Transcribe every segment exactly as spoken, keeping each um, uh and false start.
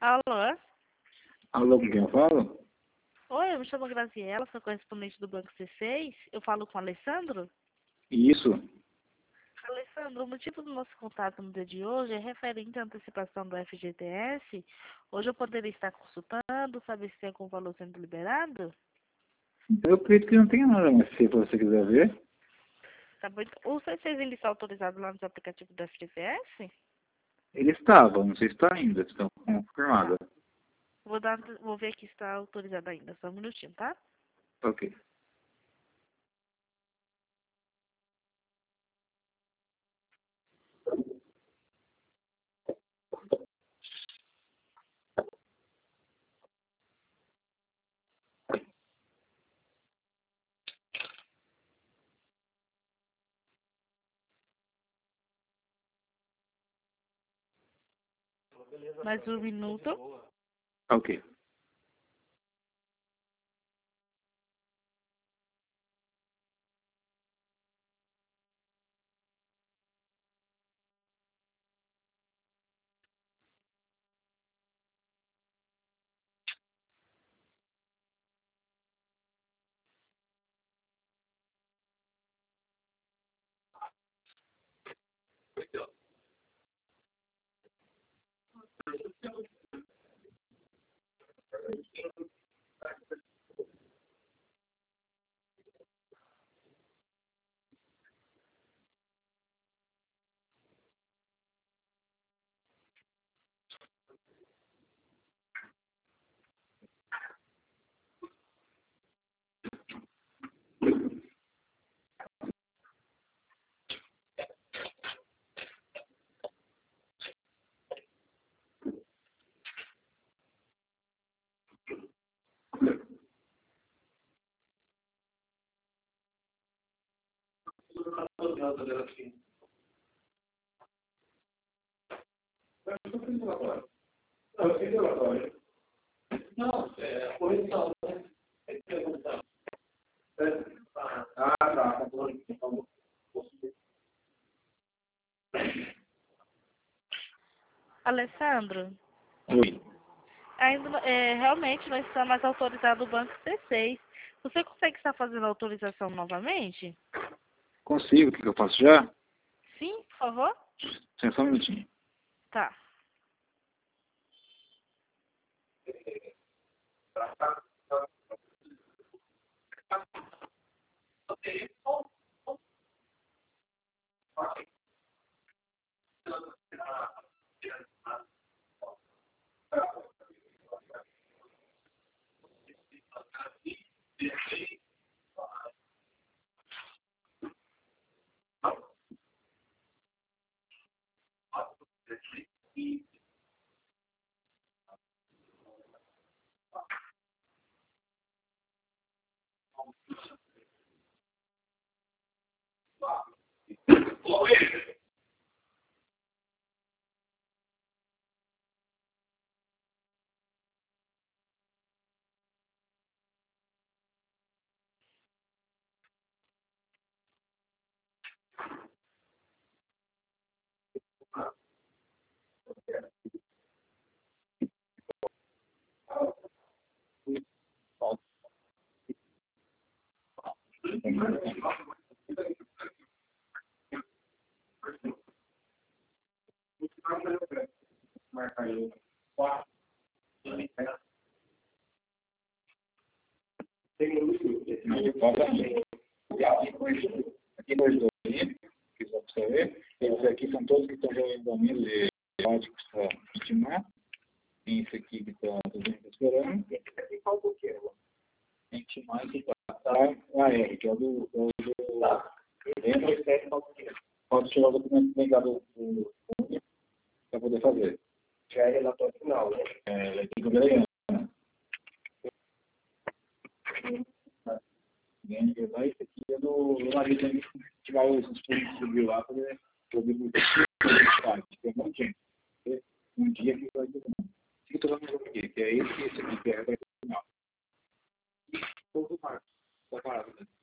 Alô? Alô, com quem eu falo? Oi, eu me chamo Graziela, sou correspondente do Banco C seis. Eu falo com o Alessandro? Isso. Alessandro, o motivo do nosso contato no dia de hoje é referente à antecipação do F G T S. Hoje eu poderia estar consultando, saber se tem algum valor sendo liberado? Eu acredito que não tem nada, mas se você quiser ver. Tá bom. Então, o C seis ele está autorizado lá nos aplicativos do F G T S? Ele estava, não sei se está ainda, estão confirmada. Tá. Vou, dar, vou ver que está autorizado ainda, só um minutinho, tá? Ok. Mais um minuto. Ok. Não, é a correção, né? É que perguntar. Ah, tá. Alessandro, Oi. ainda, não- é, realmente não está mais autorizado o Banco C seis. Você consegue estar fazendo a autorização novamente? Consigo, o que eu faço já? Sim, por favor? Só só um minutinho. Tá. Marcar aí. Aqui dois do Olímpico, que só para você ver. Esses aqui são todos que estão jogando domínio de código para estimar. Tem esse aqui que está esperando. Esse aqui qual do que? Estimar que está. A R, que é o do. É o do tá. Pode tirar o documento ligado do Único para poder fazer. Já é relatório final, né? É, vai ter que ver. Ganha lá, esse aqui é do marido que a gente tirar os pontos subir lá para poder muito tem um monte de gente. Um dia que vai ter um. Se eu estou falando aqui, que é esse e esse aqui, que é o final. Todo marco. Está parado, né?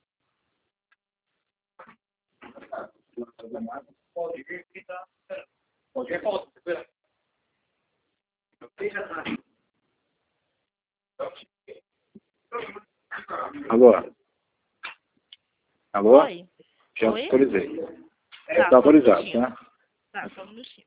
Pode vir que está. Pode vir, pode. Espera. Alô? Alô? Oi? Já Oi? autorizei. Já Tá, está só um autorizado, minutinho. tá? Tá, só um minutinho.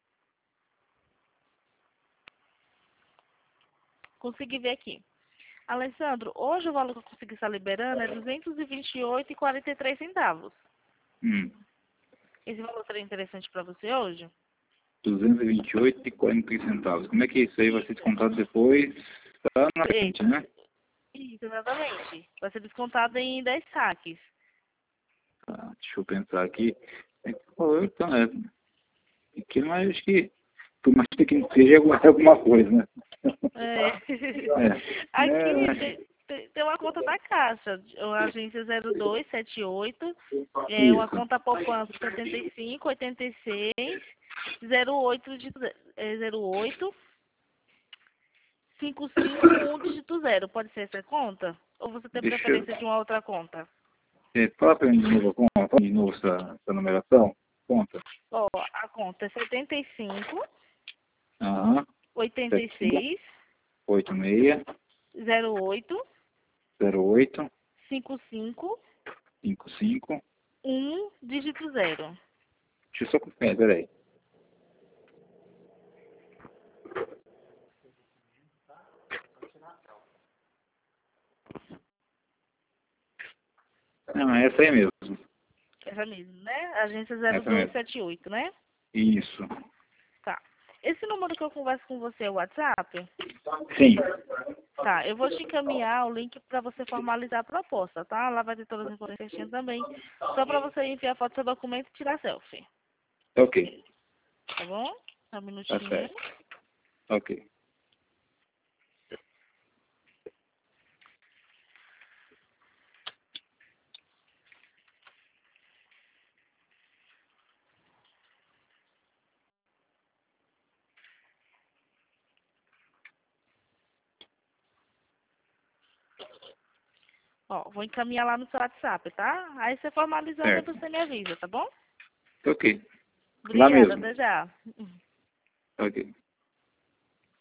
Consegui ver aqui. Alessandro, hoje o valor que eu consegui estar liberando é duzentos e vinte e oito reais e quarenta e três centavos. Hum. Esse valor seria interessante para você hoje? duzentos e vinte e oito reais e quarenta centavos. Como é que isso aí vai ser descontado depois? Tá na frente, Eita, né? isso, exatamente. Vai ser descontado em dez saques. Tá, deixa eu pensar aqui. É, pô, então, é, aqui, mas acho que por mais que não seja guardar alguma coisa, né? É. É. Aqui É, né? tem, tem- tem uma conta da Caixa, a agência zero dois sete oito, é uma Isso. conta poupança setenta e cinco, oitenta e seis, zero oito, dígito, é, zero oito, cinco cinco um dígito zero. Pode ser essa conta? Ou você tem Deixa eu... preferência de uma outra conta? É, fala pra mim de novo, a conta, fala de novo essa, essa numeração. Conta. Ó, a conta é setenta e cinco, Aham. oitenta e sete cinco seis, oito seis zero oito, zero oito cinco cinco cinco cinco. um dígito zero. Deixa eu só conferir, peraí. Não, é essa aí mesmo. Essa mesmo, né? Agência zero Essa dois mesmo. sete oito, né? Isso. Tá. Esse número que eu converso com você é o WhatsApp? Sim. Tá, eu vou te encaminhar o link para você formalizar a proposta, tá? Lá vai ter todas as informações certinhas também. Só para você enviar a foto do seu documento e tirar selfie. Ok. Tá bom? Só um Tá minutinho. certo. Ok. Ó, vou encaminhar lá no seu WhatsApp, tá? Aí você formalizando, Certo. depois você me avisa, tá bom? Ok. Lá Obrigada, mesmo. até já. Ok.